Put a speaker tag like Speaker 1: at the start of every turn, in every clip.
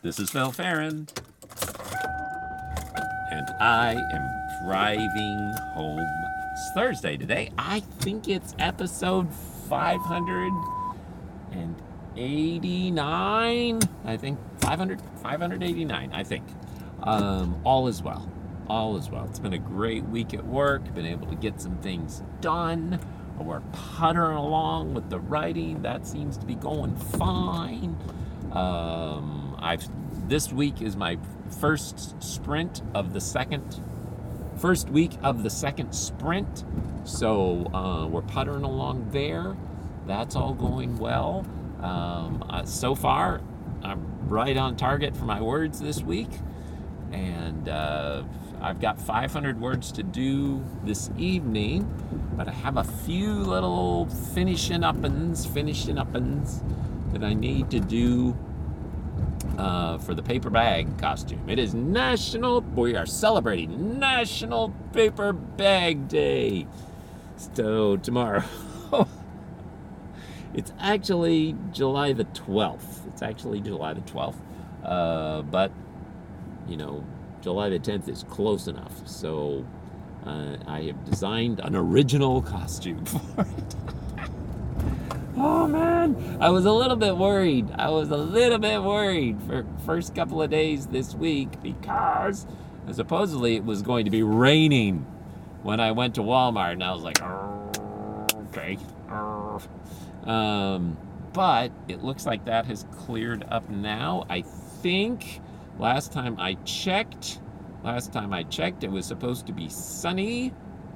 Speaker 1: This is Phil Farron, and I am driving home. It's Thursday today. I think it's episode 589. I think 589. I think. All is well. All is well. It's been a great week at work. Been able to get some things done. We're puttering along with the writing. That seems to be going fine. This week is my first week of the second sprint. So we're puttering along there. That's all going well. So far, I'm right on target for my words this week. And I've got 500 words to do this evening, but I have a few little finishing uppins that I need to do for the paper bag costume. It is we are celebrating National Paper Bag Day. So tomorrow, it's actually July the 12th. But, you know, July the 10th is close enough. So I have designed an original costume for it. Oh man, I was a little bit worried for first couple of days this week because supposedly it was going to be raining when I went to Walmart, and I was like, okay. But it looks like that has cleared up now. I think last time I checked, it was supposed to be sunny.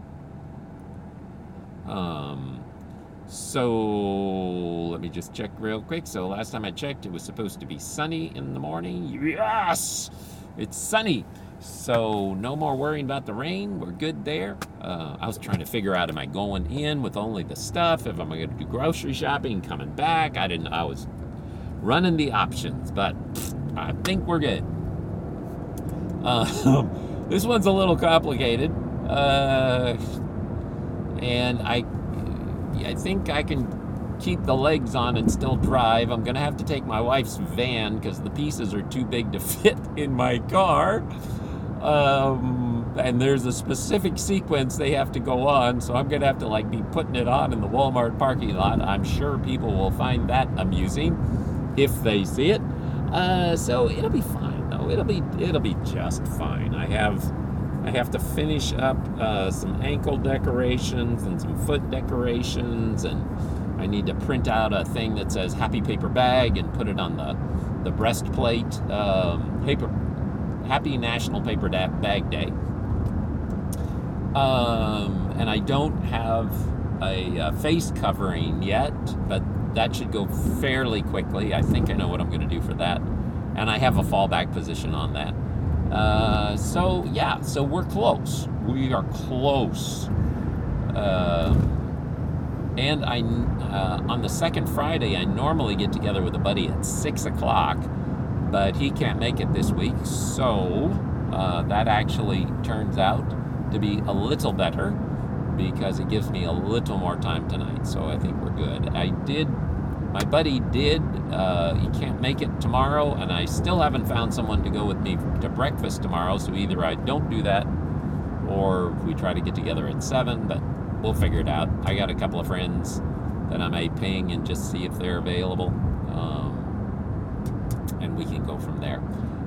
Speaker 1: So let me just check real quick. So last time I checked, it was supposed to be sunny in the morning. Yes, it's sunny. So no more worrying about the rain. We're good there. I was trying to figure out, am I going in with only the stuff? If I'm going to do grocery shopping, coming back? I was running the options, but I think we're good. This one's a little complicated. And I think I can keep the legs on and still drive. I'm going to have to take my wife's van because the pieces are too big to fit in my car. And there's a specific sequence they have to go on, so I'm going to have to be putting it on in the Walmart parking lot. I'm sure people will find that amusing if they see it. So it'll be fine, though. It'll be just fine. I have to finish up some ankle decorations and some foot decorations, and I need to print out a thing that says Happy Paper Bag and put it on the breastplate. Happy National Paper Bag Day. And I don't have a face covering yet, but that should go fairly quickly. I think I know what I'm going to do for that. And I have a fallback position on that. So we're close. We are close. And on the second Friday, I normally get together with a buddy at 6 o'clock, but he can't make it this week. So that actually turns out to be a little better because it gives me a little more time tonight. So I think we're good. My buddy did. He can't make it tomorrow, and I still haven't found someone to go with me to breakfast tomorrow. So either I don't do that, or we try to get together at 7. But we'll figure it out. I got a couple of friends that I may ping and just see if they're available, and we can go from there.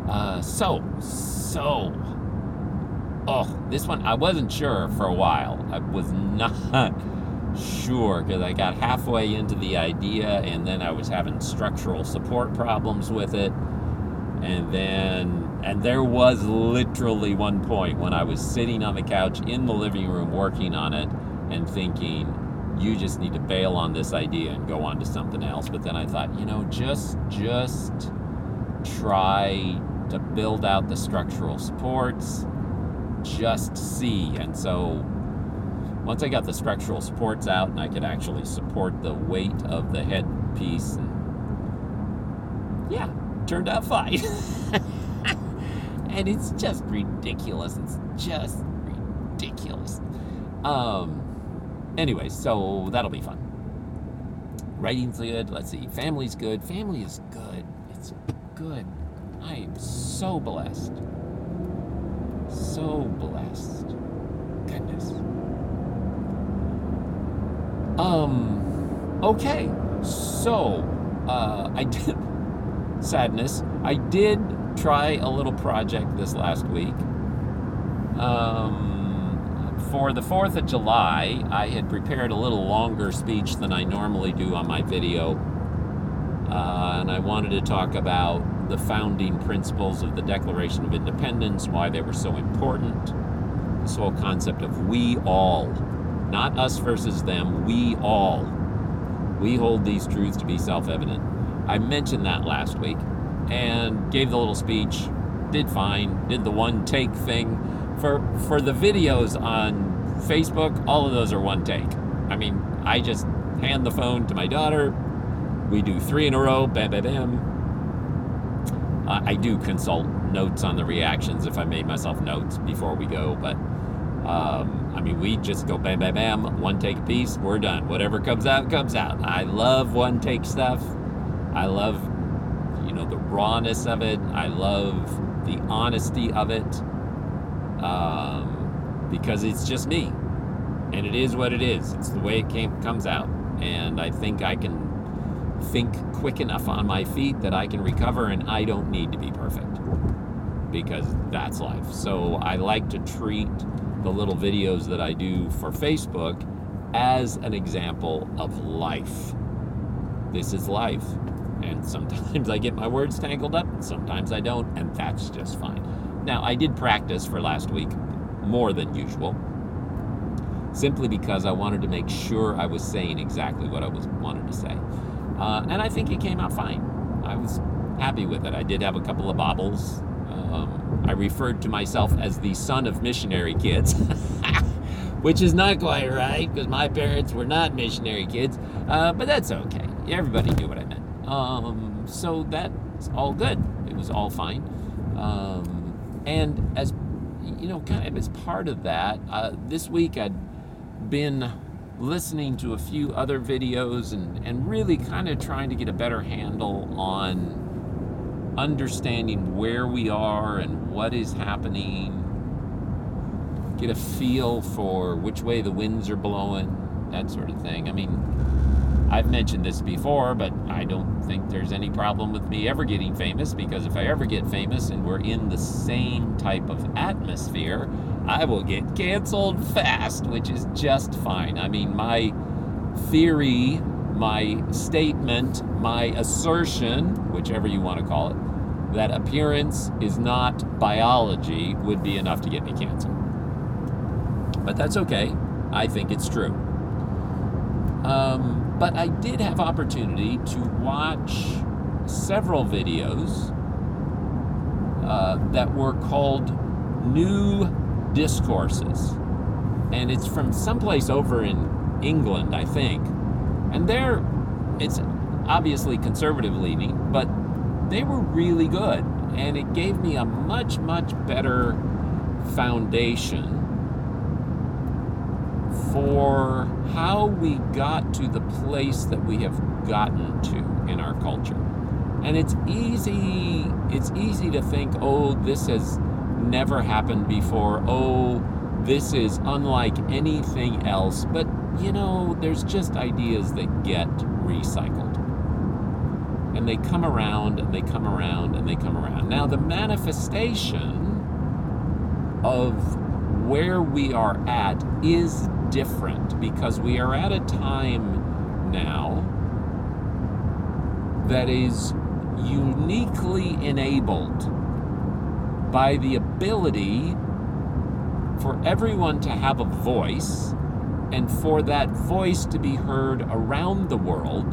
Speaker 1: This one I wasn't sure for a while. I was not sure because I got halfway into the idea and then I was having structural support problems with it, and there was literally one point when I was sitting on the couch in the living room working on it and thinking, you just need to bail on this idea and go on to something else. But then I thought, just try to build out the structural supports, just see. And so once I got the structural supports out and I could actually support the weight of the headpiece, and turned out fine. And it's just ridiculous. Anyway, so that'll be fun. Writing's good. Let's see. Family's good. Family is good. It's good. I am so blessed. So blessed. Goodness. Okay. So, I did, sadness, I did try a little project this last week. For the 4th of July, I had prepared a little longer speech than I normally do on my video. And I wanted to talk about the founding principles of the Declaration of Independence, why they were so important. This whole concept of we all, not us versus them, we all. We hold these truths to be self-evident. I mentioned that last week and gave the little speech, did fine, did the one take thing. For the videos on Facebook, all of those are one take. I mean, I just hand the phone to my daughter. We do 3 in a row, bam, bam, bam. I do consult notes on the reactions if I made myself notes before we go, but I mean, we just go bam, bam, bam, one take a piece, we're done. Whatever comes out, comes out. I love one take stuff. I love, the rawness of it. I love the honesty of it, because it's just me, and it is what it is. It's the way it comes out, and I think I can think quick enough on my feet that I can recover, and I don't need to be perfect, because that's life. So I like to treat the little videos that I do for Facebook as an example of life. This is life. And sometimes I get my words tangled up, and sometimes I don't, and that's just fine. Now, I did practice for last week more than usual, simply because I wanted to make sure I was saying exactly what I wanted to say. And I think it came out fine. I was happy with it. I did have a couple of bobbles. I referred to myself as the son of missionary kids, which is not quite right, because my parents were not missionary kids, but that's okay. Everybody knew what I meant. So that's all good. It was all fine. And as, kind of as part of that, this week I'd been listening to a few other videos and really kind of trying to get a better handle on understanding where we are and what is happening, get a feel for which way the winds are blowing, that sort of thing. I mean, I've mentioned this before, but I don't think there's any problem with me ever getting famous, because if I ever get famous and we're in the same type of atmosphere, I will get canceled fast, which is just fine. I mean, my theory, my statement, my assertion, whichever you want to call it, that appearance is not biology would be enough to get me canceled. But that's okay. I think it's true. But I did have opportunity to watch several videos that were called New Discourses. And it's from someplace over in England, I think. And it's obviously conservative leaning, but they were really good. And it gave me a much, much better foundation for how we got to the place that we have gotten to in our culture. And it's easy to think, oh, this has never happened before. Oh, this is unlike anything else. But, there's just ideas that get recycled. And they come around, and they come around, and they come around. Now, the manifestation of where we are at is different, because we are at a time now that is uniquely enabled by the ability for everyone to have a voice, and for that voice to be heard around the world,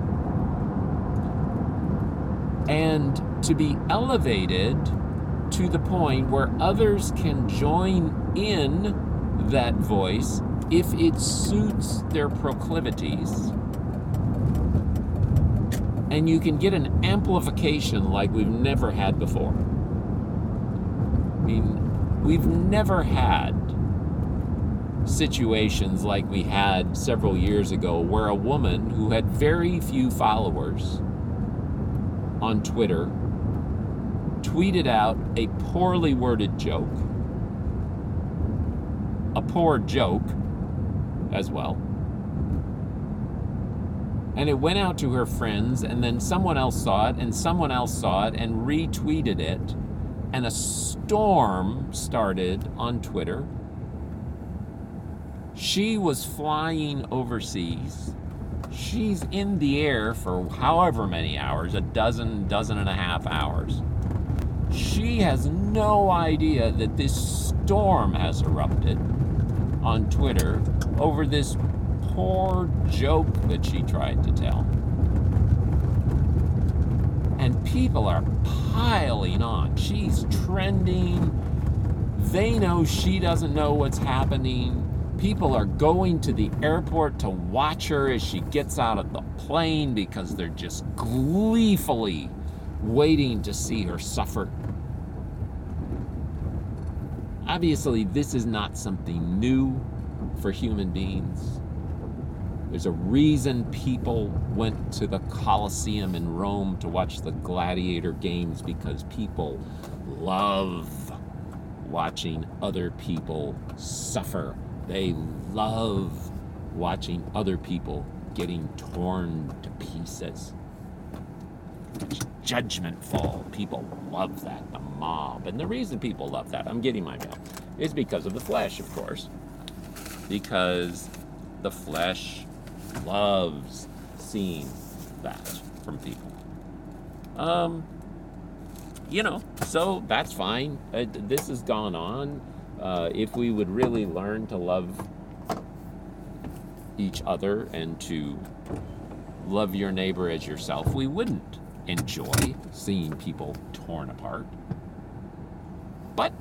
Speaker 1: and to be elevated to the point where others can join in that voice if it suits their proclivities. And you can get an amplification like we've never had before. I mean, we've never had situations like we had several years ago, where a woman who had very few followers on Twitter tweeted out a poorly worded joke, a poor joke as well. And it went out to her friends, and then someone else saw it, and someone else saw it, and retweeted it. And a storm started on Twitter. She was flying overseas. She's in the air for however many hours, a dozen and a half hours. She has no idea that this storm has erupted on Twitter over this poor joke that she tried to tell. And people are piling on. She's trending. They know she doesn't know what's happening. People are going to the airport to watch her as she gets out of the plane because they're just gleefully waiting to see her suffer. Obviously, this is not something new for human beings. There's a reason people went to the Colosseum in Rome to watch the gladiator games, because people love watching other people suffer. They love watching other people getting torn to pieces. Judgmentful. People love that. The mob. And the reason people love that, I'm getting my mail, is because of the flesh, of course. Because the flesh loves seeing that from people. So that's fine. This has gone on. If we would really learn to love each other and to love your neighbor as yourself, we wouldn't enjoy seeing people torn apart. But,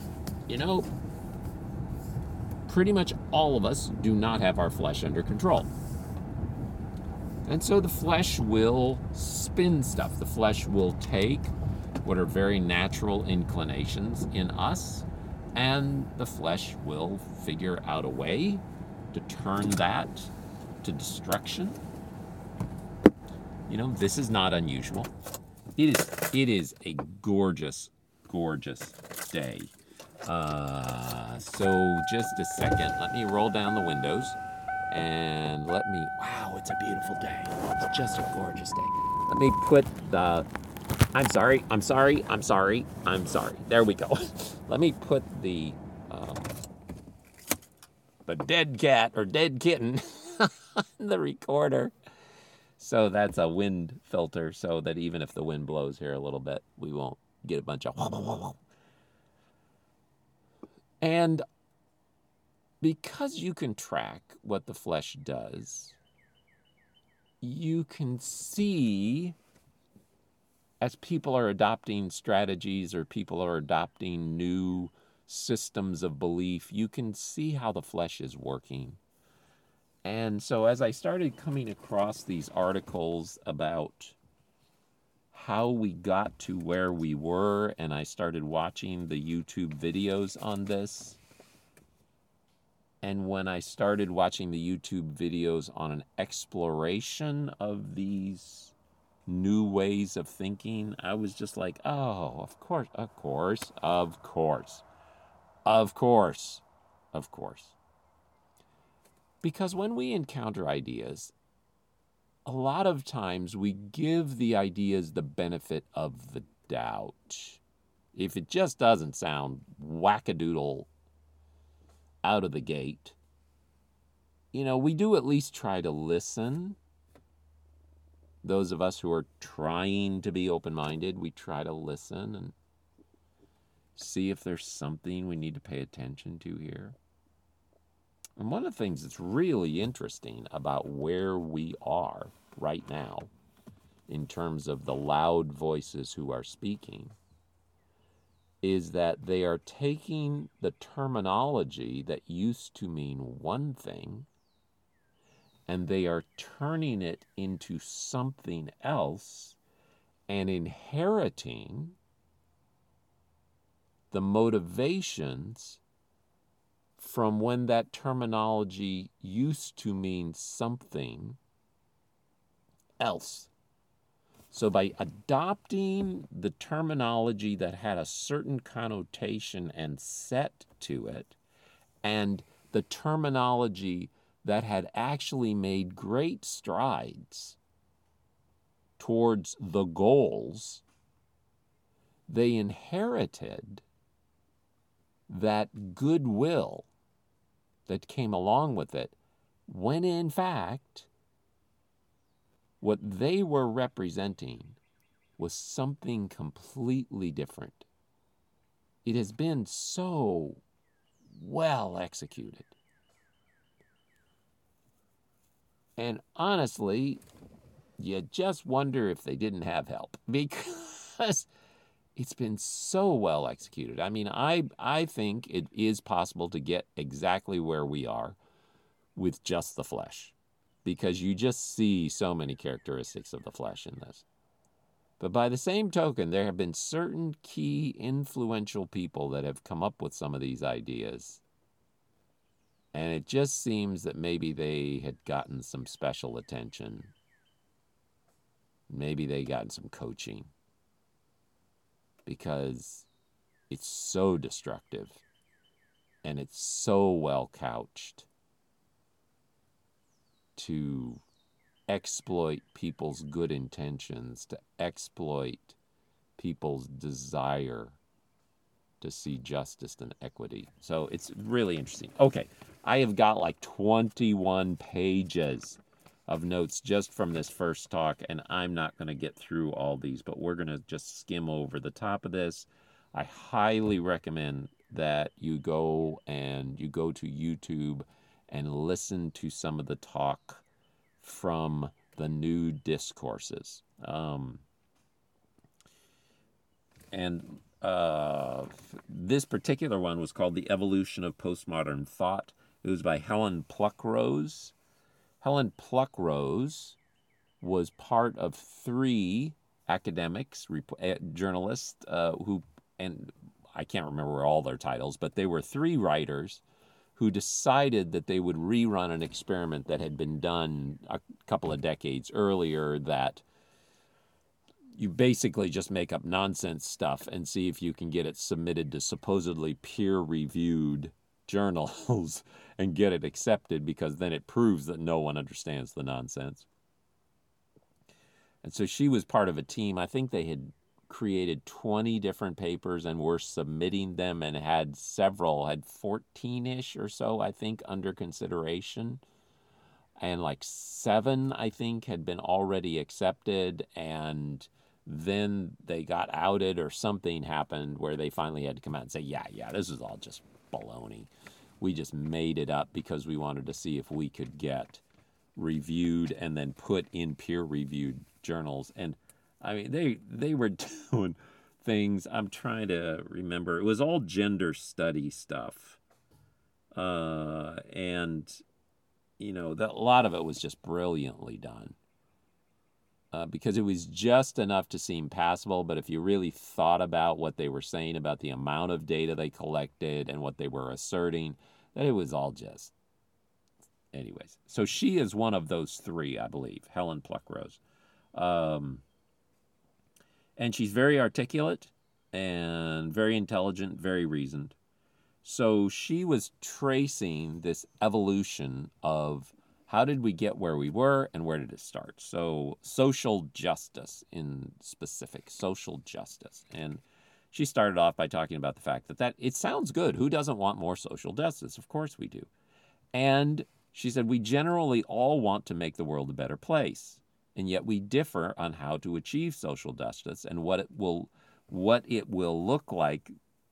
Speaker 1: pretty much all of us do not have our flesh under control. And so the flesh will spin stuff. The flesh will take what are very natural inclinations in us, and the flesh will figure out a way to turn that to destruction. This is not unusual. It is a gorgeous, gorgeous day. So just a second, let me roll down the windows and wow, it's a beautiful day. It's just a gorgeous day. Let me put I'm sorry. There we go. Let me put the dead cat or dead kitten on the recorder. So that's a wind filter, so that even if the wind blows here a little bit, we won't get a bunch of wah, wah, wah, wah. And because you can track what the flesh does, you can see, as people are adopting strategies or people are adopting new systems of belief, you can see how the flesh is working. And so as I started coming across these articles about how we got to where we were, and I started watching the YouTube videos on this, and when I started watching the YouTube videos on an exploration of these new ways of thinking, I was just like, oh, of course. Because when we encounter ideas, a lot of times we give the ideas the benefit of the doubt. If it just doesn't sound wackadoodle out of the gate, we do at least try to listen. Those of us who are trying to be open-minded, we try to listen and see if there's something we need to pay attention to here. And one of the things that's really interesting about where we are right now, in terms of the loud voices who are speaking, is that they are taking the terminology that used to mean one thing, and they are turning it into something else and inheriting the motivations from when that terminology used to mean something else. So by adopting the terminology that had a certain connotation and set to it, and the terminology that had actually made great strides towards the goals, they inherited that goodwill that came along with it, when in fact, what they were representing was something completely different. It has been so well executed. And honestly, you just wonder if they didn't have help, because it's been so well executed. I mean, I think it is possible to get exactly where we are with just the flesh, because you just see so many characteristics of the flesh in this. But by the same token, there have been certain key influential people that have come up with some of these ideas. And it just seems that maybe they had gotten some special attention. Maybe they gotten some coaching, because it's so destructive and it's so well couched to exploit people's good intentions, to exploit people's desire to see justice and equity. So it's really interesting. Okay, I have got like 21 pages of notes just from this first talk, and I'm not going to get through all these, but we're going to just skim over the top of this. I highly recommend that you go to YouTube and listen to some of the talk from the new discourses. This particular one was called The Evolution of Postmodern Thought. It was by Helen Pluckrose. Helen Pluckrose was part of 3 academics, journalists, who, and I can't remember all their titles, but they were 3 writers who decided that they would rerun an experiment that had been done a couple of decades earlier, that you basically just make up nonsense stuff and see if you can get it submitted to supposedly peer-reviewed journals and get it accepted, because then it proves that no one understands the nonsense. And so she was part of a team. I think they had created 20 different papers and were submitting them, and had 14-ish or so, I think, under consideration. And like 7, I think, had been already accepted, and then they got outed or something happened where they finally had to come out and say, yeah, this is all just baloney. We just made it up because we wanted to see if we could get reviewed and then put in peer-reviewed journals. And I mean, they were doing things, I'm trying to remember. It was all gender study stuff. And, you know, a lot of it was just brilliantly done. Because it was just enough to seem passable, but if you really thought about what they were saying about the amount of data they collected and what they were asserting, that it was all just... Anyways, so she is one of those 3, I believe, Helen Pluckrose. And she's very articulate and very intelligent, very reasoned. So she was tracing this evolution of how did we get where we were and where did it start? So social justice, in specific, social justice. And she started off by talking about the fact that it sounds good. Who doesn't want more social justice? Of course we do. And she said, we generally all want to make the world a better place, and yet we differ on how to achieve social justice and what it will look like.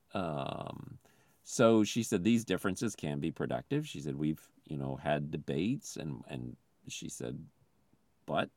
Speaker 1: So she said these differences can be productive. She said we've had debates, and she said, but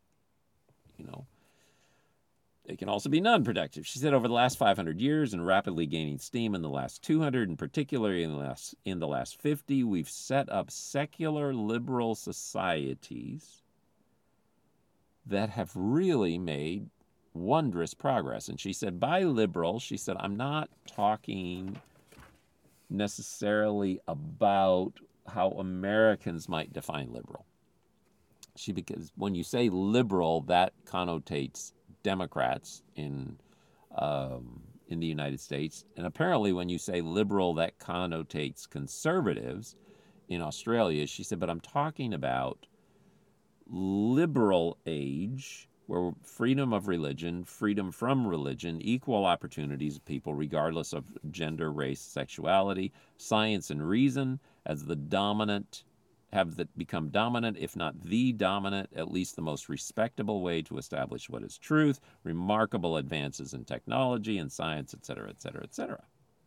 Speaker 1: they can also be non-productive. She said over the last 500 years, and rapidly gaining steam in the last 200, and particularly in the last 50, we've set up secular liberal societies that have really made wondrous progress. And she said, by liberal, she said, I'm not talking necessarily about how Americans might define liberal. Because when you say liberal, that connotates Democrats in the United States. And apparently, when you say liberal, that connotates conservatives in Australia. She said, but I'm talking about liberal age, where freedom of religion, freedom from religion, equal opportunities of people, regardless of gender, race, sexuality, science, and reason, as the dominant become dominant, if not the dominant, at least the most respectable way to establish what is truth, remarkable advances in technology and science, etc., etc., etc.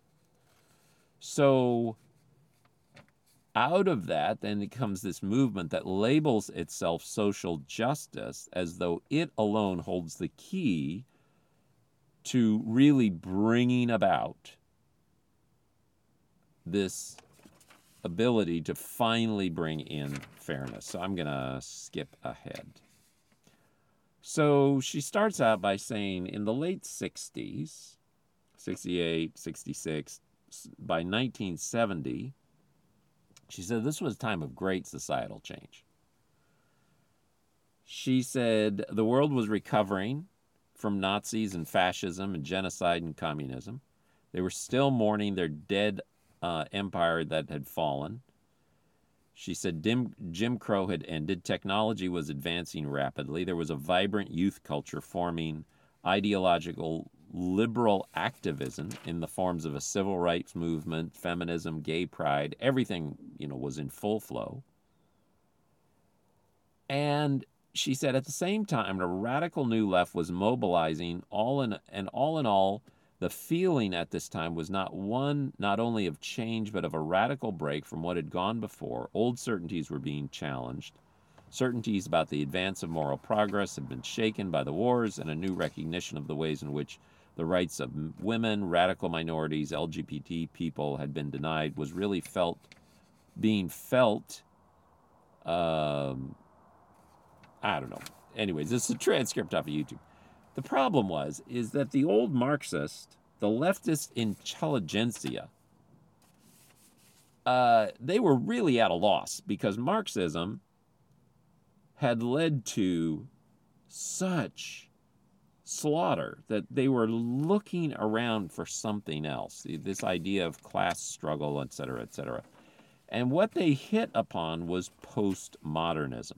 Speaker 1: So out of that, then it comes this movement that labels itself social justice as though it alone holds the key to really bringing about this ability to finally bring in fairness. So I'm going to skip ahead. So she starts out by saying in the late 60s, 68, 66, by 1970, she said this was a time of great societal change. She said the world was recovering from Nazis and fascism and genocide and communism. They were still mourning their dead empire that had fallen. She said Jim Crow had ended. Technology was advancing rapidly. There was a vibrant youth culture forming, ideological liberal activism in the forms of a civil rights movement, feminism, gay pride. Everything, was in full flow. And she said at the same time, a radical new left was mobilizing. All in all, the feeling at this time was not only of change, but of a radical break from what had gone before. Old certainties were being challenged. Certainties about the advance of moral progress had been shaken by the wars, and a new recognition of the ways in which the rights of women, radical minorities, LGBT people had been denied was really being felt. I don't know. Anyways, this is a transcript off of YouTube. The problem is that the old Marxist, the leftist intelligentsia, they were really at a loss because Marxism had led to such slaughter that they were looking around for something else, this idea of class struggle, etc., etc. And what they hit upon was postmodernism.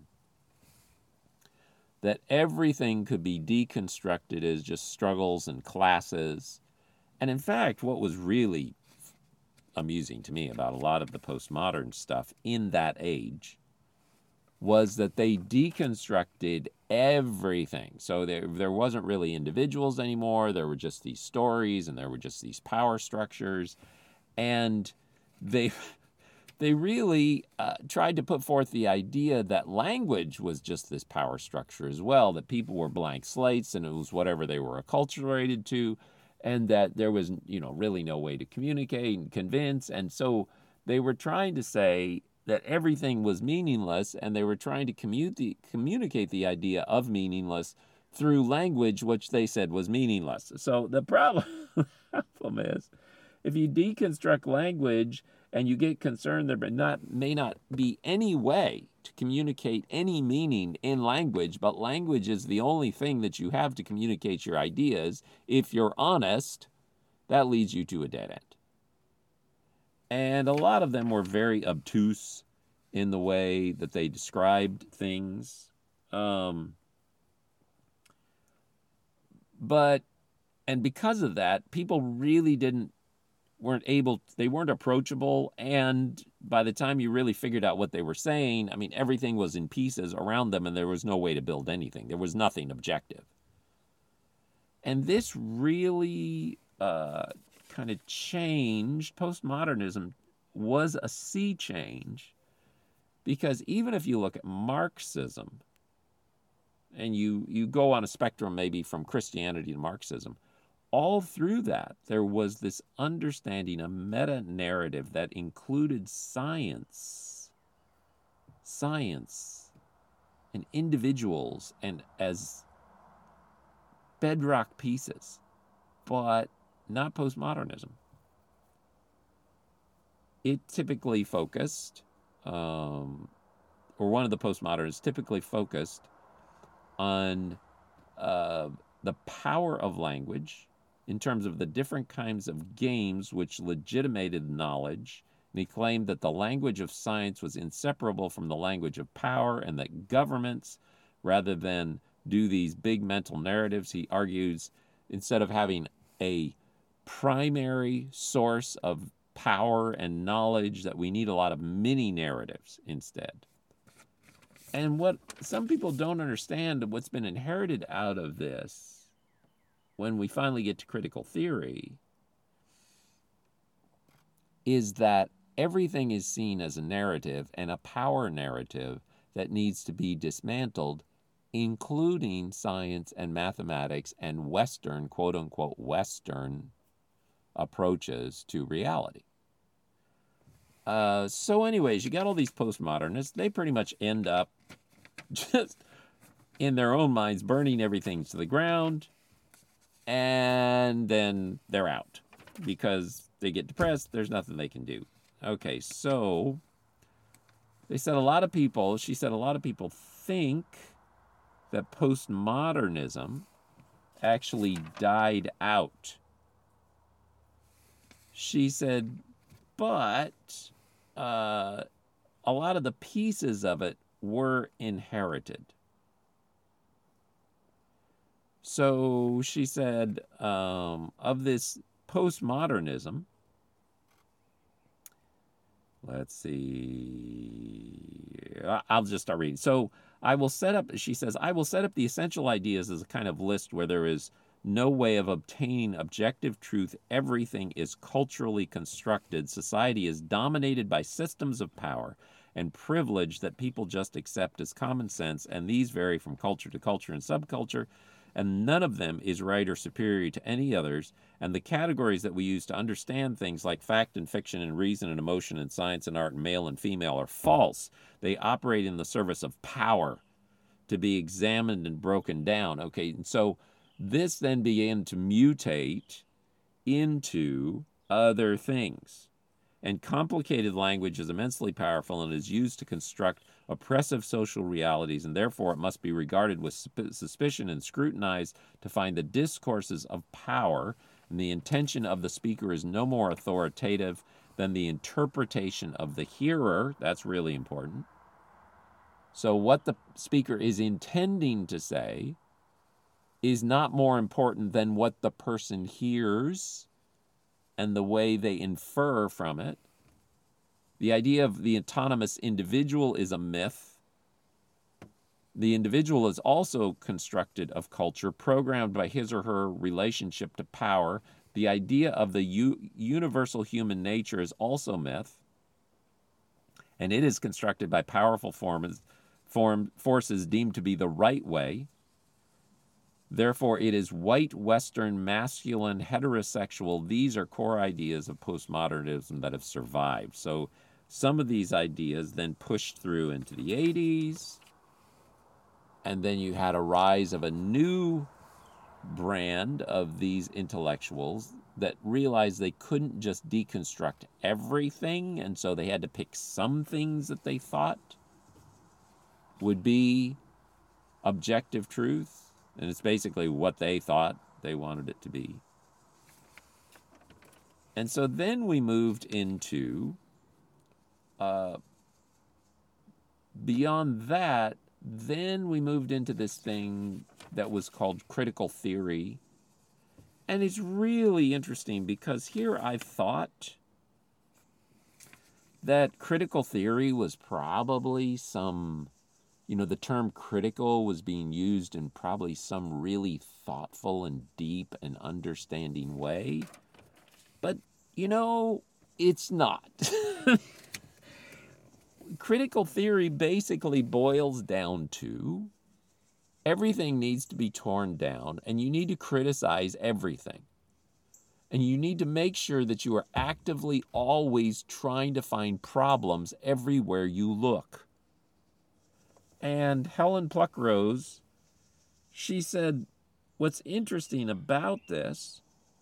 Speaker 1: That everything could be deconstructed as just struggles and classes. And in fact, what was really amusing to me about a lot of the postmodern stuff in that age was that they deconstructed everything. So there wasn't really individuals anymore. There were just these stories and there were just these power structures. And they really tried to put forth the idea that language was just this power structure as well, that people were blank slates and it was whatever they were acculturated to, and that there was, really no way to communicate and convince. And so they were trying to say that everything was meaningless, and they were trying to communicate the idea of meaningless through language, which they said was meaningless. So the problem is, if you deconstruct language and you get concerned there may not be any way to communicate any meaning in language, but language is the only thing that you have to communicate your ideas, if you're honest, that leads you to a dead end. And a lot of them were very obtuse in the way that they described things. And because of that, people really they weren't approachable, and by the time you really figured out what they were saying, everything was in pieces around them, and there was no way to build anything. There was nothing objective. And this really kind of changed. Postmodernism was a sea change, because even if you look at Marxism, and you go on a spectrum maybe from Christianity to Marxism, all through that, there was this understanding, a meta-narrative that included science, and individuals and as bedrock pieces, but not postmodernism. It typically focused, or one of the postmodernists typically focused on the power of language in terms of the different kinds of games which legitimated knowledge. And he claimed that the language of science was inseparable from the language of power, and that governments, rather than do these big mental narratives, he argues, instead of having a primary source of power and knowledge, that we need a lot of mini narratives instead. And what some people don't understand, what's been inherited out of this, when we finally get to critical theory, is that everything is seen as a narrative and a power narrative that needs to be dismantled, including science and mathematics and Western, quote unquote, Western approaches to reality. So anyways, you got all these postmodernists. They pretty much end up just in their own minds burning everything to the ground, and then they're out because they get depressed. There's nothing they can do. Okay, so she said a lot of people think that postmodernism actually died out. She said, but a lot of the pieces of it were inherited. So she said, of this postmodernism, let's see, I'll just start reading. So she says, I will set up the essential ideas as a kind of list where there is no way of obtaining objective truth. Everything is culturally constructed. Society is dominated by systems of power and privilege that people just accept as common sense, and these vary from culture to culture and subculture, and none of them is right or superior to any others, and the categories that we use to understand things like fact and fiction and reason and emotion and science and art and male and female are false. They operate in the service of power to be examined and broken down. Okay, and so this then began to mutate into other things. And complicated language is immensely powerful and is used to construct oppressive social realities, and therefore it must be regarded with suspicion and scrutinized to find the discourses of power, and the intention of the speaker is no more authoritative than the interpretation of the hearer. That's really important. So what the speaker is intending to say is not more important than what the person hears and the way they infer from it. The idea of the autonomous individual is a myth. The individual is also constructed of culture, programmed by his or her relationship to power. The idea of the universal human nature is also myth, and it is constructed by powerful forces deemed to be the right way. Therefore, it is white, Western, masculine, heterosexual. These are core ideas of postmodernism that have survived. So some of these ideas then pushed through into the 80s, and then you had a rise of a new brand of these intellectuals that realized they couldn't just deconstruct everything, and so they had to pick some things that they thought would be objective truth. And it's basically what they thought they wanted it to be. And so then we moved into, beyond that, then we moved into this thing that was called critical theory. And it's really interesting because here I thought that critical theory was probably some, the term critical was being used in probably some really thoughtful and deep and understanding way. But, it's not. Critical theory basically boils down to everything needs to be torn down, and you need to criticize everything. And you need to make sure that you are actively always trying to find problems everywhere you look. And Helen Pluckrose, she said, what's interesting about this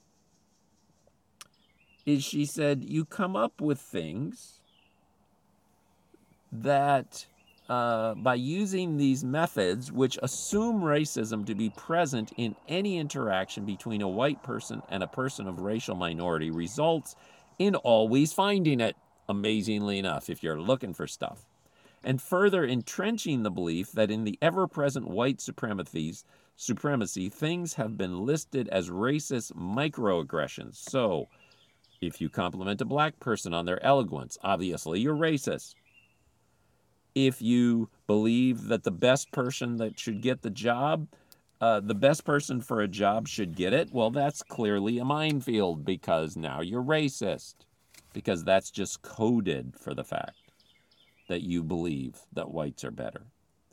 Speaker 1: is you come up with things that by using these methods, which assume racism to be present in any interaction between a white person and a person of racial minority, results in always finding it, amazingly enough, if you're looking for stuff. And further entrenching the belief that in the ever-present white supremacy, things have been listed as racist microaggressions. So, if you compliment a black person on their eloquence, obviously you're racist. If you believe that the best person that should get the job, the best person for a job should get it, well, that's clearly a minefield because now you're racist. Because that's just coded for the fact that you believe that whites are better.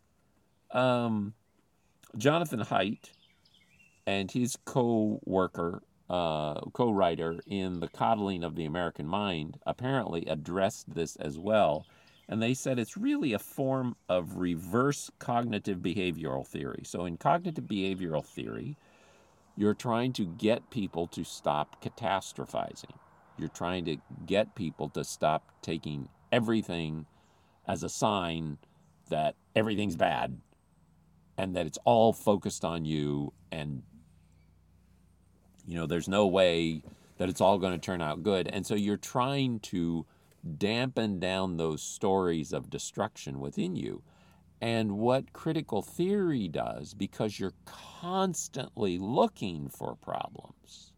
Speaker 1: Jonathan Haidt and his co-writer in The Coddling of the American Mind apparently addressed this as well. And they said it's really a form of reverse cognitive behavioral theory. So in cognitive behavioral theory, you're trying to get people to stop catastrophizing. You're trying to get people to stop taking everything as a sign that everything's bad and that it's all focused on you and, there's no way that it's all going to turn out good. And so you're trying to dampen down those stories of destruction within you. And what critical theory does, because you're constantly looking for problems,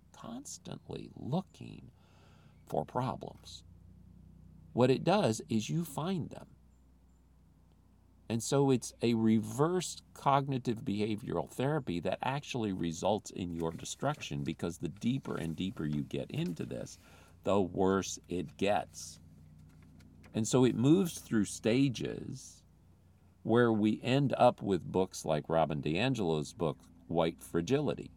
Speaker 1: what it does is you find them. And so it's a reverse cognitive behavioral therapy that actually results in your destruction, because the deeper and deeper you get into this, the worse it gets. And so it moves through stages where we end up with books like Robin DiAngelo's book, White Fragility,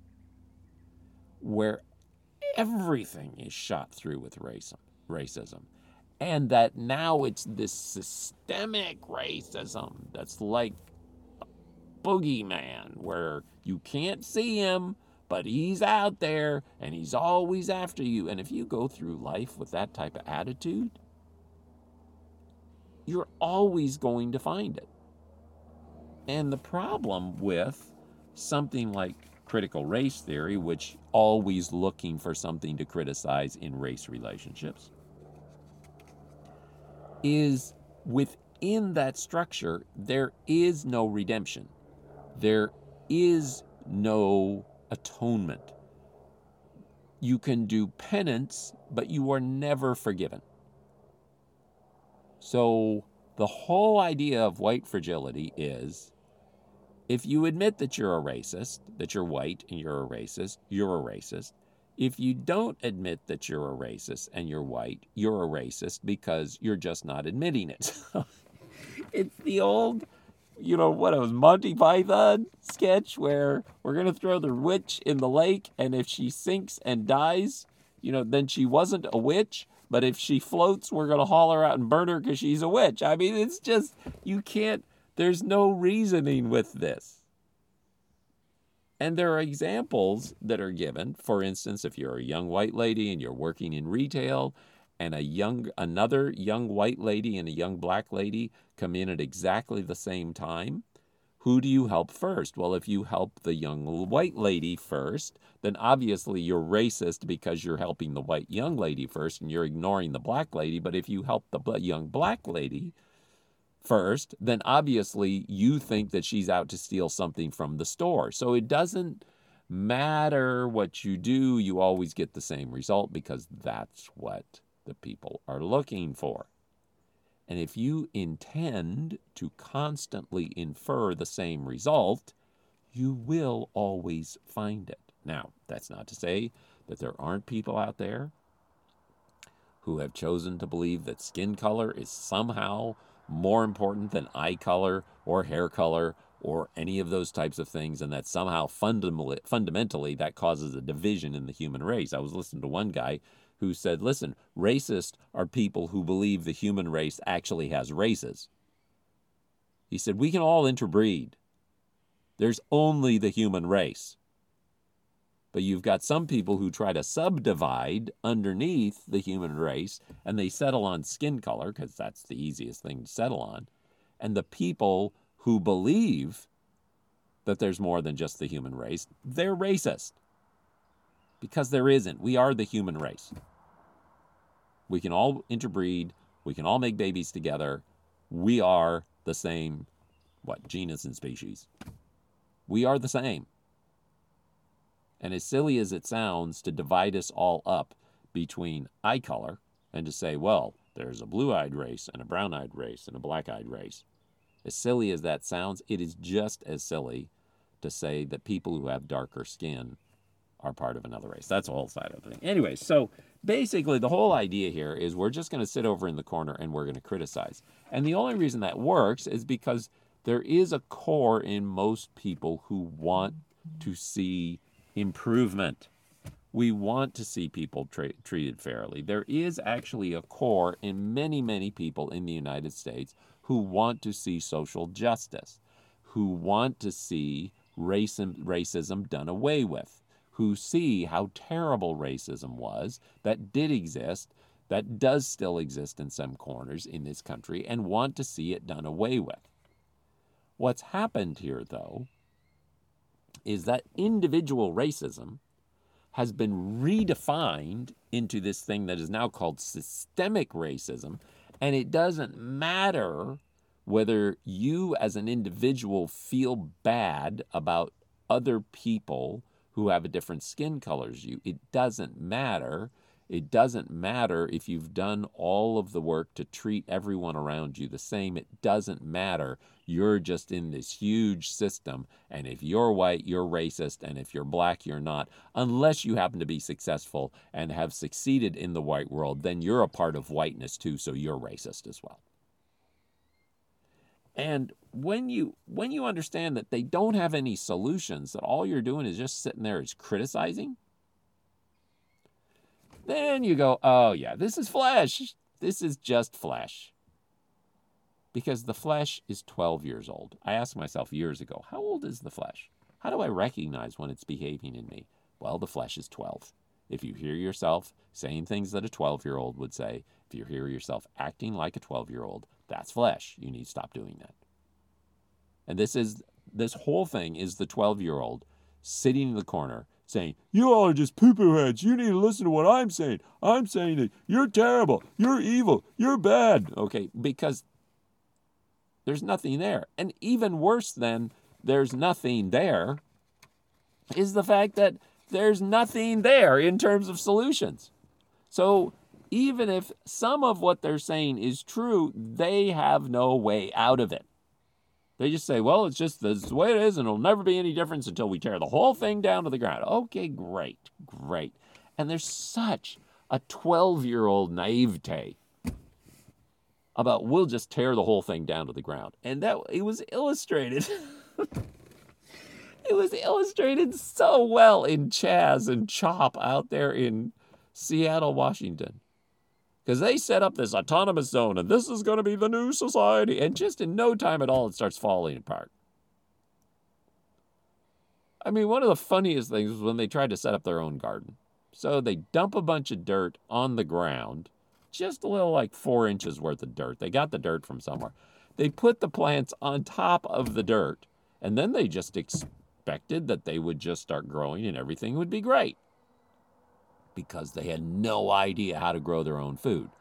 Speaker 1: where everything is shot through with racism. And that now it's this systemic racism that's like a boogeyman, where you can't see him, but he's out there and he's always after you. And if you go through life with that type of attitude, you're always going to find it. And the problem with something like critical race theory, which always looking for something to criticize in race relationships, is within that structure, there is no redemption. There is no atonement. You can do penance, but you are never forgiven. So the whole idea of white fragility is, if you admit that you're a racist, that you're white and you're a racist, you're a racist. If you don't admit that you're a racist and you're white, you're a racist because you're just not admitting it. It's the old, what it was, Monty Python sketch where we're going to throw the witch in the lake, and if she sinks and dies, then she wasn't a witch. But if she floats, we're going to haul her out and burn her because she's a witch. I mean, it's just, there's no reasoning with this. And there are examples that are given. For instance, if you're a young white lady and you're working in retail, and another young white lady and a young black lady come in at exactly the same time, who do you help first? Well, if you help the young white lady first, then obviously you're racist because you're helping the white young lady first and you're ignoring the black lady. But if you help the young black lady first, then obviously you think that she's out to steal something from the store. So it doesn't matter what you do, you always get the same result, because that's what the people are looking for. And if you intend to constantly infer the same result, you will always find it. Now, that's not to say that there aren't people out there who have chosen to believe that skin color is somehow more important than eye color or hair color or any of those types of things, and that somehow fundamentally that causes a division in the human race. I was listening to one guy who said, listen, racists are people who believe the human race actually has races. He said, we can all interbreed. There's only the human race. But you've got some people who try to subdivide underneath the human race, and they settle on skin color because that's the easiest thing to settle on. And the people who believe that there's more than just the human race, they're racist. Because there isn't. We are the human race. We can all interbreed. We can all make babies together. We are the same, genus and species. We are the same. And as silly as it sounds to divide us all up between eye color and to say, well, there's a blue-eyed race and a brown-eyed race and a black-eyed race. As silly as that sounds, it is just as silly to say that people who have darker skin are part of another race. That's a whole side of the thing. Anyway, so basically the whole idea here is we're just going to sit over in the corner and we're going to criticize. And the only reason that works is because there is a core in most people who want to see improvement. We want to see people treated fairly. There is actually a core in many, many people in the United States who want to see social justice, who want to see racism done away with, who see how terrible racism was, that did exist, that does still exist in some corners in this country, and want to see it done away with. What's happened here, though, is that individual racism has been redefined into this thing that is now called systemic racism, and it doesn't matter whether you as an individual feel bad about other people who have a different skin color as you. It doesn't matter. It doesn't matter if you've done all of the work to treat everyone around you the same. It doesn't matter. You're just in this huge system, and if you're white, you're racist, and if you're black, you're not. Unless you happen to be successful and have succeeded in the white world, then you're a part of whiteness too, so you're racist as well. And when you understand that they don't have any solutions, that all you're doing is just sitting there is criticizing, then you go, oh yeah, this is flesh. This is just flesh. Because the flesh is 12 years old. I asked myself years ago, how old is the flesh? How do I recognize when it's behaving in me? Well, the flesh is 12. If you hear yourself saying things that a 12-year-old would say, if you hear yourself acting like a 12-year-old, that's flesh. You need to stop doing that. And this whole thing is the 12-year-old sitting in the corner saying, you all are just poo-poo heads. You need to listen to what I'm saying. I'm saying that you're terrible. You're evil. You're bad. Okay, because there's nothing there. And even worse than there's nothing there is the fact that there's nothing there in terms of solutions. So even if some of what they're saying is true, they have no way out of it. They just say, well, it's just this is the way it is, and it'll never be any difference until we tear the whole thing down to the ground. Okay, great. And there's such a 12-year-old naivete about we'll just tear the whole thing down to the ground. And that it was illustrated. It was illustrated so well in Chaz and Chop out there in Seattle, Washington. Because they set up this autonomous zone, and this is going to be the new society. And just in no time at all, it starts falling apart. I mean, one of the funniest things was when they tried to set up their own garden. So they dump a bunch of dirt on the ground, just a little like 4 inches worth of dirt. They got the dirt from somewhere. They put the plants on top of the dirt, and then they just expected that they would just start growing and everything would be great. Because they had no idea how to grow their own food.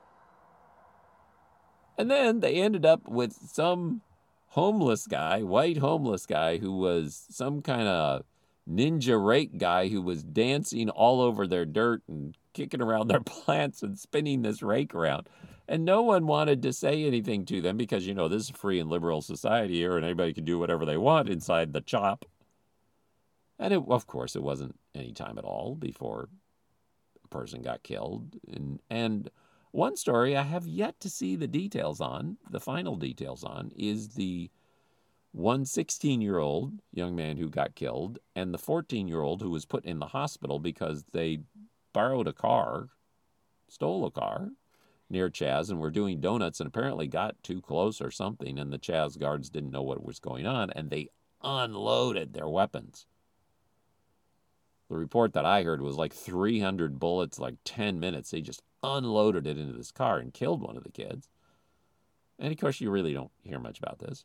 Speaker 1: And then they ended up with some homeless guy, white homeless guy, who was some kind of ninja rake guy who was dancing all over their dirt and kicking around their plants and spinning this rake around. And no one wanted to say anything to them because, you know, this is a free and liberal society here and anybody can do whatever they want inside the Chop. And of course, it wasn't any time at all before person got killed. And one story I have yet to see the details on, the final details on, is the 16-year-old young man who got killed and the 14-year-old who was put in the hospital because they borrowed a car, stole a car near Chaz and were doing donuts and apparently got too close or something, and the Chaz guards didn't know what was going on and they unloaded their weapons. The report that I heard was like 300 bullets, like 10 minutes. They just unloaded it into this car and killed one of the kids. And of course, you really don't hear much about this.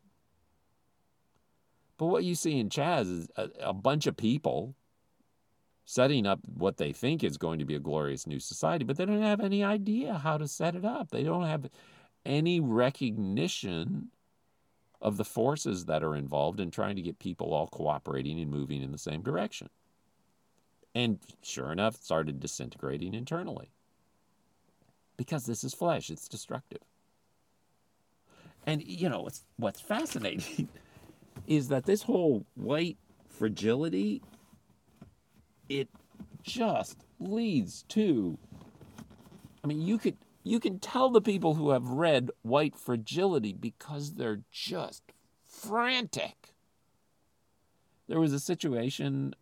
Speaker 1: But what you see in Chaz is a bunch of people setting up what they think is going to be a glorious new society, but they don't have any idea how to set it up. They don't have any recognition of the forces that are involved in trying to get people all cooperating and moving in the same direction. And sure enough, it started disintegrating internally. Because this is flesh, it's destructive. And, you know, what's fascinating is that this whole white fragility, it just leads to, I mean, you can tell the people who have read White Fragility because they're just frantic. There was a situation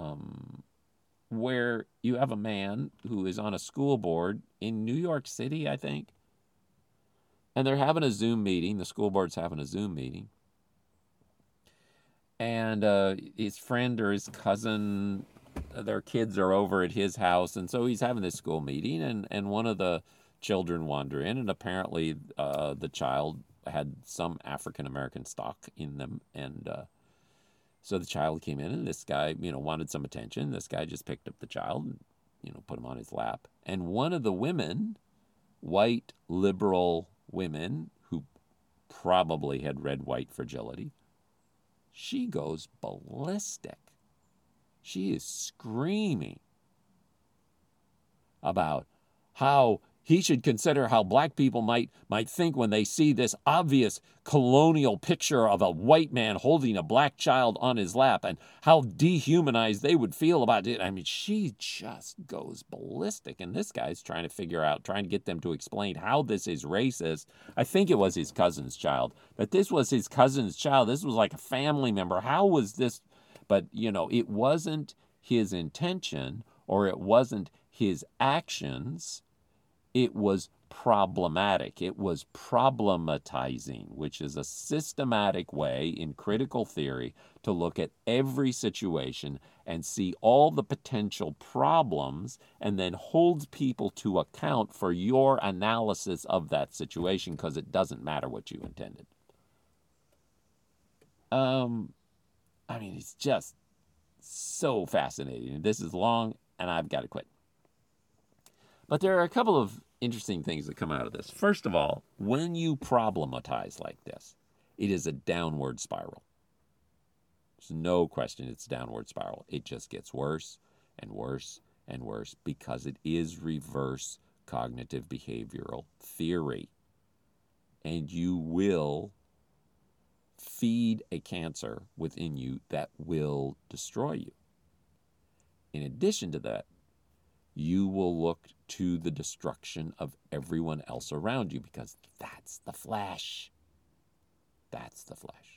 Speaker 1: where you have a man who is on a school board in New York City, I think, and they're having a Zoom meeting. The school board's having a Zoom meeting. And his friend or his cousin, their kids are over at his house, and so he's having this school meeting, and one of the children wander in, and apparently the child had some African-American stock in them, and so the child came in, and this guy, wanted some attention. This guy just picked up the child and, put him on his lap. And one of the women, white liberal women who probably had read White Fragility, she goes ballistic. She is screaming about how he should consider how black people might think when they see this obvious colonial picture of a white man holding a black child on his lap, and how dehumanized they would feel about it. I mean, she just goes ballistic, and this guy's trying to get them to explain how this is racist. I think it was his cousin's child, but this was his cousin's child. This was like a family member. How was this? But, it wasn't his intention, or it wasn't his actions. It was problematic. It was problematizing, which is a systematic way in critical theory to look at every situation and see all the potential problems, and then holds people to account for your analysis of that situation, because it doesn't matter what you intended. I mean, it's just so fascinating. This is long, and I've got to quit. But there are a couple of interesting things that come out of this. First of all, when you problematize like this, it is a downward spiral. There's no question it's a downward spiral. It just gets worse and worse and worse because it is reverse cognitive behavioral theory. And you will feed a cancer within you that will destroy you. In addition to that, you will look to the destruction of everyone else around you, because that's the flesh. That's the flesh.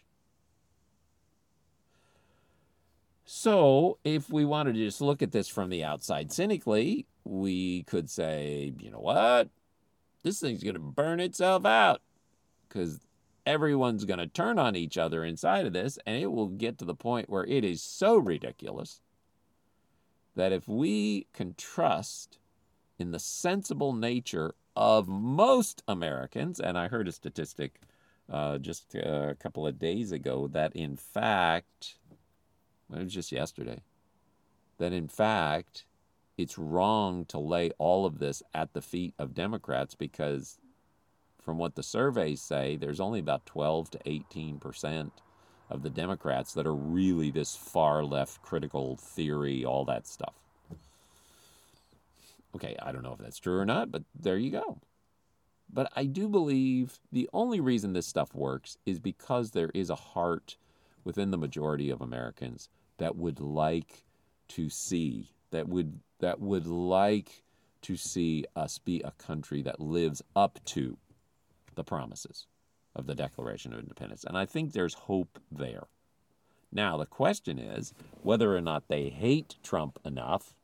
Speaker 1: So if we wanted to just look at this from the outside cynically, we could say, you know what? This thing's going to burn itself out, because everyone's going to turn on each other inside of this, and it will get to the point where it is so ridiculous that if we can trust in the sensible nature of most Americans, and I heard a statistic just a couple of days ago that in fact, it was just yesterday, that in fact it's wrong to lay all of this at the feet of Democrats, because from what the surveys say, there's only about 12 to 18% of the Democrats that are really this far left critical theory, all that stuff. Okay, I don't know if that's true or not, but there you go. But I do believe the only reason this stuff works is because there is a heart within the majority of Americans that would like to see, that would like to see us be a country that lives up to the promises of the Declaration of Independence. And I think there's hope there. Now, the question is whether or not they hate Trump enough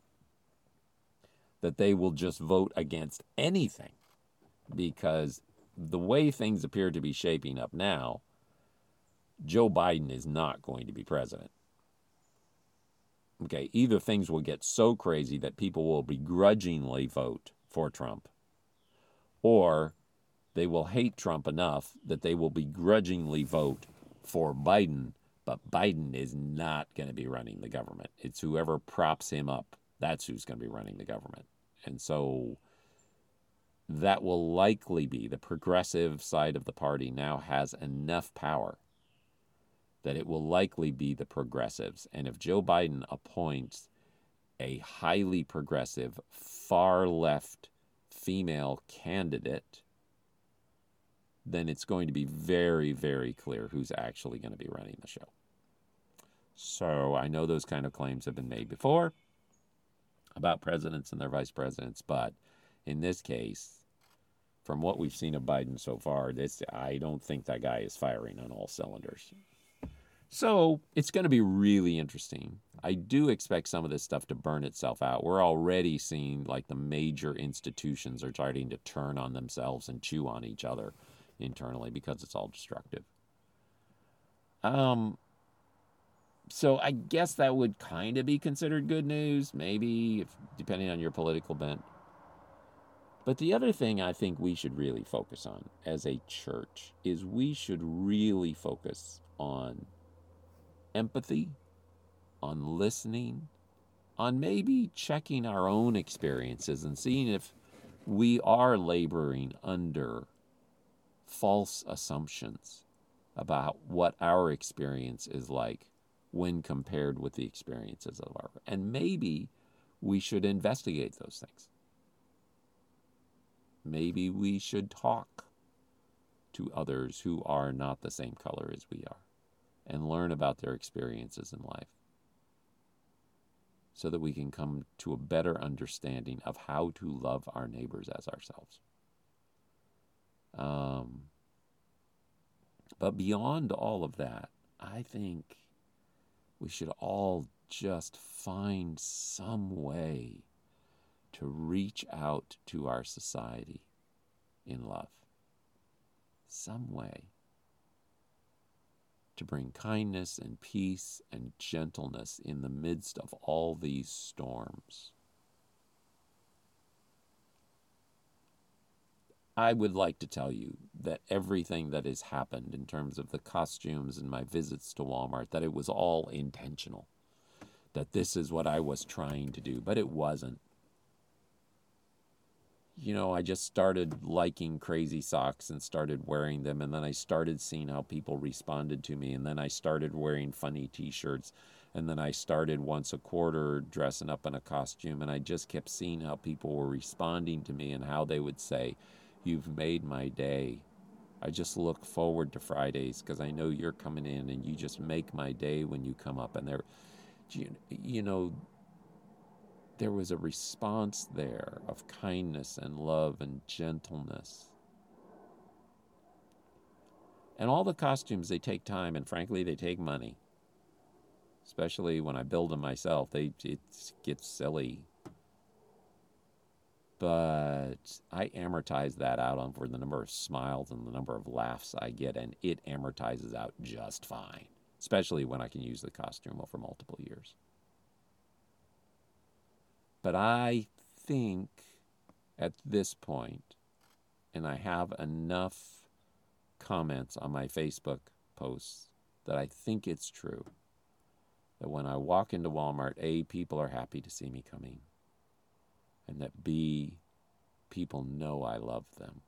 Speaker 1: that they will just vote against anything, because the way things appear to be shaping up now, Joe Biden is not going to be president. Okay, either things will get so crazy that people will begrudgingly vote for Trump, or They will hate Trump enough that they will begrudgingly vote for Biden, but Biden is not going to be running the government. It's whoever props him up. That's who's going to be running the government. And so that will likely be the progressive side of the party now has enough power that it will likely be the progressives. And if Joe Biden appoints a highly progressive, far left female candidate, then it's going to be very, very clear who's actually going to be running the show. So I know those kind of claims have been made before about presidents and their vice presidents, but in this case, from what we've seen of Biden so far, I don't think that guy is firing on all cylinders. So it's going to be really interesting. I do expect some of this stuff to burn itself out. We're already seeing like the major institutions are starting to turn on themselves and chew on each other internally because it's all destructive. So I guess that would kind of be considered good news, maybe, depending on your political bent. But the other thing I think we should really focus on as a church is we should really focus on empathy, on listening, on maybe checking our own experiences and seeing if we are laboring under false assumptions about what our experience is like when compared with the experiences of our. And maybe we should investigate those things. Maybe we should talk to others who are not the same color as we are and learn about their experiences in life so that we can come to a better understanding of how to love our neighbors as ourselves. But beyond all of that, I think we should all just find some way to reach out to our society in love. Some way to bring kindness and peace and gentleness in the midst of all these storms. I would like to tell you that everything that has happened in terms of the costumes and my visits to Walmart, that it was all intentional, that this is what I was trying to do, but it wasn't. You know, I just started liking crazy socks and started wearing them, and then I started seeing how people responded to me, and then I started wearing funny t-shirts, and then I started once a quarter dressing up in a costume, and I just kept seeing how people were responding to me and how they would say, "You've made my day. I just look forward to Fridays because I know you're coming in and you just make my day when you come up." And there, you know, there was a response there of kindness and love and gentleness. And all the costumes, they take time, and frankly, they take money. Especially when I build them myself, it gets silly. But I amortize that out over the number of smiles and the number of laughs I get, and it amortizes out just fine, especially when I can use the costume over multiple years. But I think at this point, and I have enough comments on my Facebook posts that I think it's true, that when I walk into Walmart, A, people are happy to see me coming, and that B, people know I love them.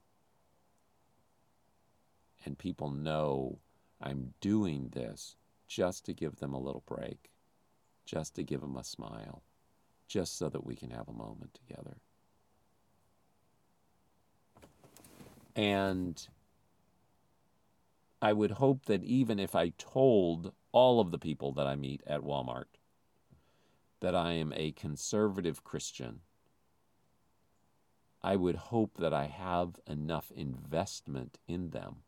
Speaker 1: And people know I'm doing this just to give them a little break, just to give them a smile, just so that we can have a moment together. And I would hope that even if I told all of the people that I meet at Walmart that I am a conservative Christian, I would hope that I have enough investment in them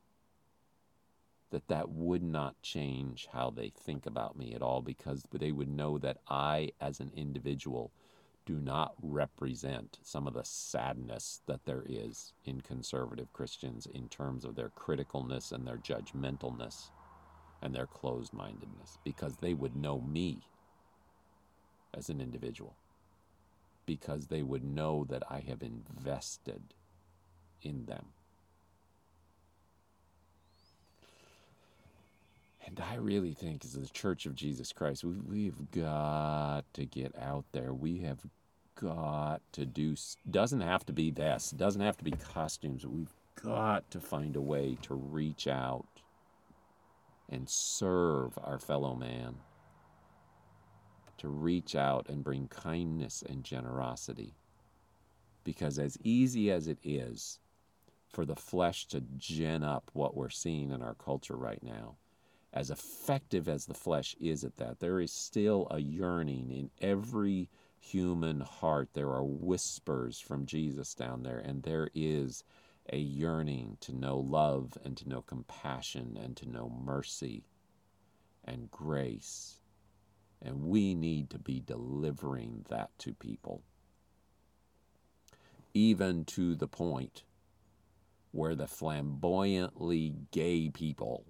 Speaker 1: that would not change how they think about me at all, because they would know that I, as an individual, do not represent some of the sadness that there is in conservative Christians in terms of their criticalness and their judgmentalness and their closed-mindedness, because they would know me as an individual, because they would know that I have invested in them And I really think, as the Church of Jesus Christ, we've got to get out there. We have got to do, doesn't have to be this, doesn't have to be costumes. We've got to find a way to reach out and serve our fellow man, to reach out and bring kindness and generosity. Because as easy as it is for the flesh to gin up what we're seeing in our culture right now, as effective as the flesh is at that, there is still a yearning in every human heart. There are whispers from Jesus down there, and there is a yearning to know love and to know compassion and to know mercy and grace. And we need to be delivering that to people, even to the point where the flamboyantly gay people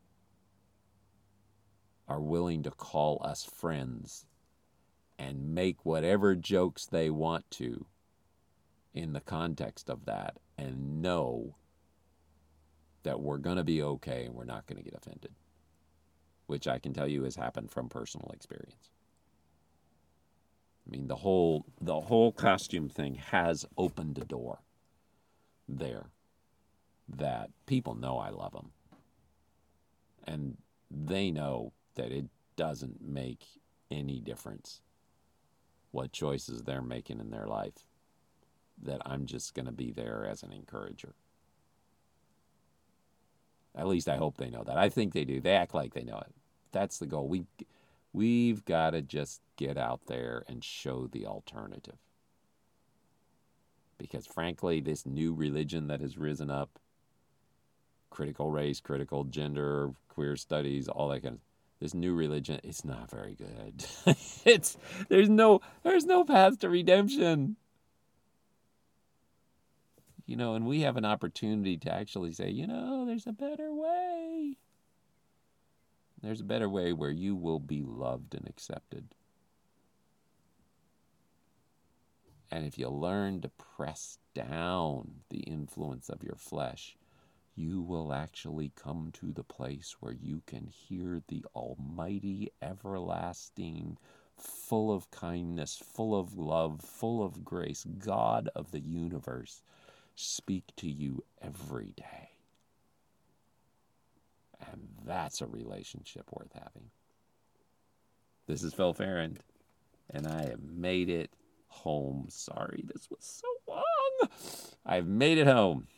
Speaker 1: are willing to call us friends and make whatever jokes they want to in the context of that, and know that we're going to be okay and we're not going to get offended, which I can tell you has happened from personal experience. I mean, the whole costume thing has opened a door there that people know I love them, and they know that it doesn't make any difference what choices they're making in their life, that I'm just going to be there as an encourager. At least I hope they know that. I think they do. They act like they know it. That's the goal. We've got to just get out there and show the alternative. Because frankly, this new religion that has risen up, critical race, critical gender, queer studies, all that kind of, this new religion, it's not very good. There's no path to redemption. You know, and we have an opportunity to actually say, you know, there's a better way. There's a better way where you will be loved and accepted. And if you learn to press down the influence of your flesh, you will actually come to the place where you can hear the almighty, everlasting, full of kindness, full of love, full of grace, God of the universe speak to you every day. And that's a relationship worth having. This is Phil Farrand, and I have made it home. Sorry, this was so long. I've made it home.